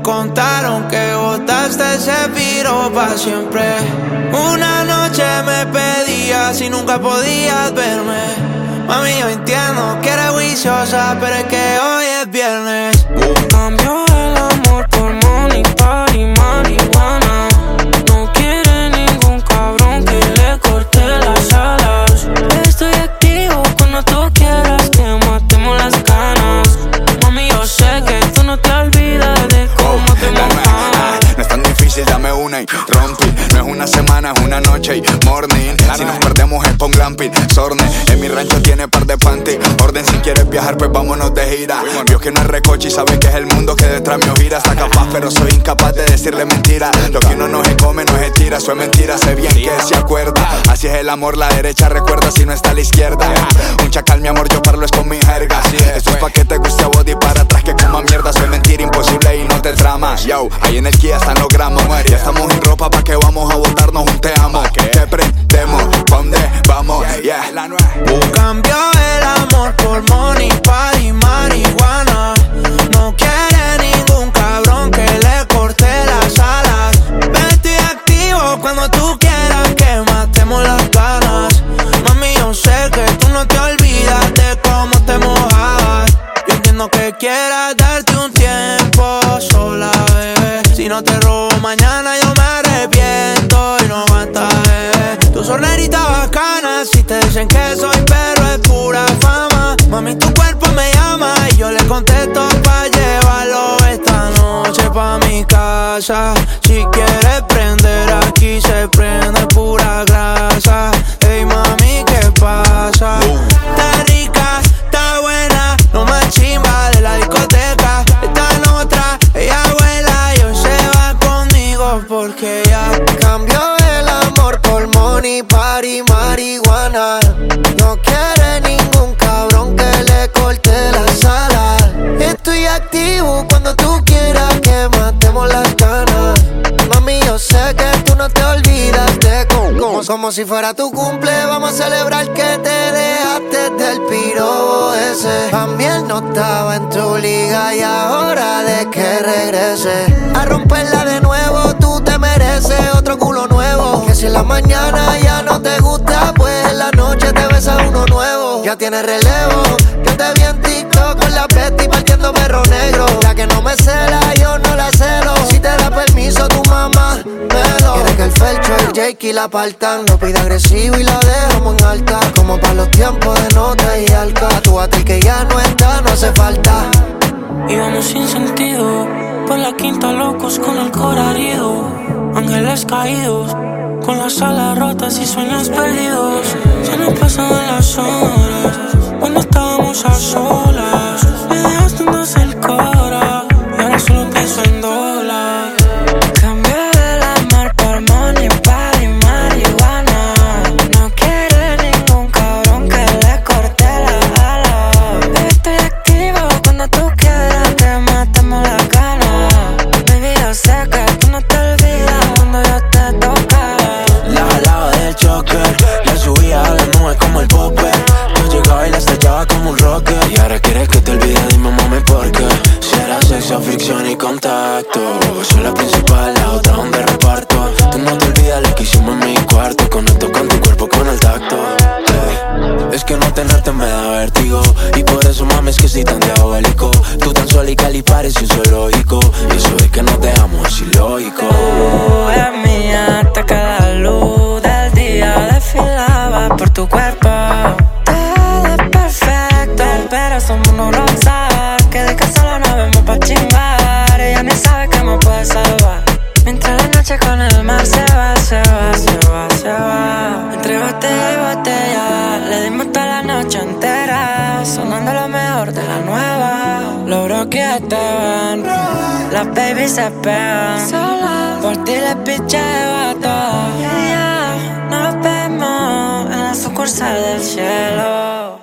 contaron que botaste ese piro pa' siempre. Una noche me pedías y nunca podías verme. Mami, yo entiendo que eres juiciosa, pero es que hoy es viernes. Cambio el amor por money, party, marihuana. No quiere ningún cabrón que le corte las alas. Estoy activo cuando tú quieras que matemos las ganas. Mami, yo sé que tú no te olvidas de cómo te mojas. No es tan difícil, dame una y rompí. No es una semana, es una noche y morning. Si nos perdemos es pon glamping, sorne. En mi rancho tiene par de panty. Orden, si quieres viajar pues vámonos de gira. Dios que no es recoche y sabe que es el mundo que detrás mío gira. Está capaz pero soy incapaz de decirle mentira. Lo que uno no se come no se tira. Eso es mentira, sé bien que se acuerda. Así es el amor, la derecha recuerda si no está a la izquierda. Un chacal mi amor, yo parlo es con mi jerga. Esto es pa' que te guste a body para atrás que coma mierda. Soy mentira imposible y no te trama. Yo, ahí en el Kia están los gramos. Ya estamos en ropa pa' que vamos a botarnos un te amo. Te prendemos, ¿pa' dónde vamos? Yeah. Cambió el amor por money, party, marihuana. No quiere ningún cabrón que le corte las alas. Estoy activo cuando tú quieras que matemos las ganas. Mami, yo sé que tú no te olvidas de cómo te mojas. Yo entiendo que quieras darte un tiempo sola, bebé. Si no te robo mañana yo me arrepiento y no aguantas, bebé. Tu sornerita bacana, si te dicen que soy pero es pura fama. Mami, tu cuerpo me llama y yo le contesto pa' llevarlo esta noche pa' mi casa. Si quieres prender aquí se prende pura grasa. Ey mami, ¿qué pasa? Está rica, está buena, no más chimba de la discoteca. Está en otra, ella vuela y hoy se va conmigo porque ya cambió el amor por money, party, marihuana. No quiere ningún cabrón que le corte las alas. Estoy activo cuando tú quieras que matemos las ganas. Mami, yo sé que tú no te olvidas de como si fuera tu cumple. Vamos a celebrar que te dejaste del piro ese. También no estaba en tu liga y ahora de que regrese. A romperla de nuevo, tú te mereces otro culo nuevo. Que si en la mañana ya no te gusta, pues en la noche te besa uno nuevo. Ya tienes relevo, yo te vi en TikTok con la Betty partiendo perro negro. La que no me cela, yo no la celo. Si te da permiso tu mamá, melo. Quiere que el Felcho y el Jakey la apartan. Lo pide agresivo y la dejamos en alta. Como para los tiempos de Nota y Alca. Tú a ti que ya no está, no hace falta. Íbamos sin sentido, por la quinta locos con el cora herido. Ángeles caídos, con las alas rotas y sueños perdidos. Se nos pasaban las horas, cuando estábamos a solas. Me dejaste entonces el cora, y ahora solo pienso en dólar. Cambié el amor por money, party, marihuana. No quiere ningún cabrón que le corte las alas. Estoy activo cuando tú quieras que matemos las ganas. Baby, yo sé que tú no te olvidas cuando yo te toca. La jalaba del choker, la subía a las nubes como el popper. Yo llegaba y la estallaba como un rocker. Y ahora quieres que te olvide, dime mami por qué. Si era sexo, fricción y contacto. Soy la principal, la otra donde reparto. Tú no te olvidas lo que hicimos en mi cuarto. Conecto con tu cuerpo, con el tacto. Es que no tenerte me da vértigo. Y por eso mami es que soy tan diabólico. Tú tan sola y cali parece un zoológico. Y eso es que nos dejamos es ilógico. Es mía hasta que la luz del día desfilaba por tu cuerpo. Todo es perfecto, pero somos unos rockstar que de casa solo nos vemos pa' chimbar. Ella ni sabe que me puede salvar. Mientras la noche con el mar se va, se va, se va, se va. Entre botella y botella le dimos toda la noche entera, sonando lo mejor de la nueva. Los broques te van, las babies se pegan sola. Por ti le picheo a todas. Y ya nos vemos en la sucursal del cielo.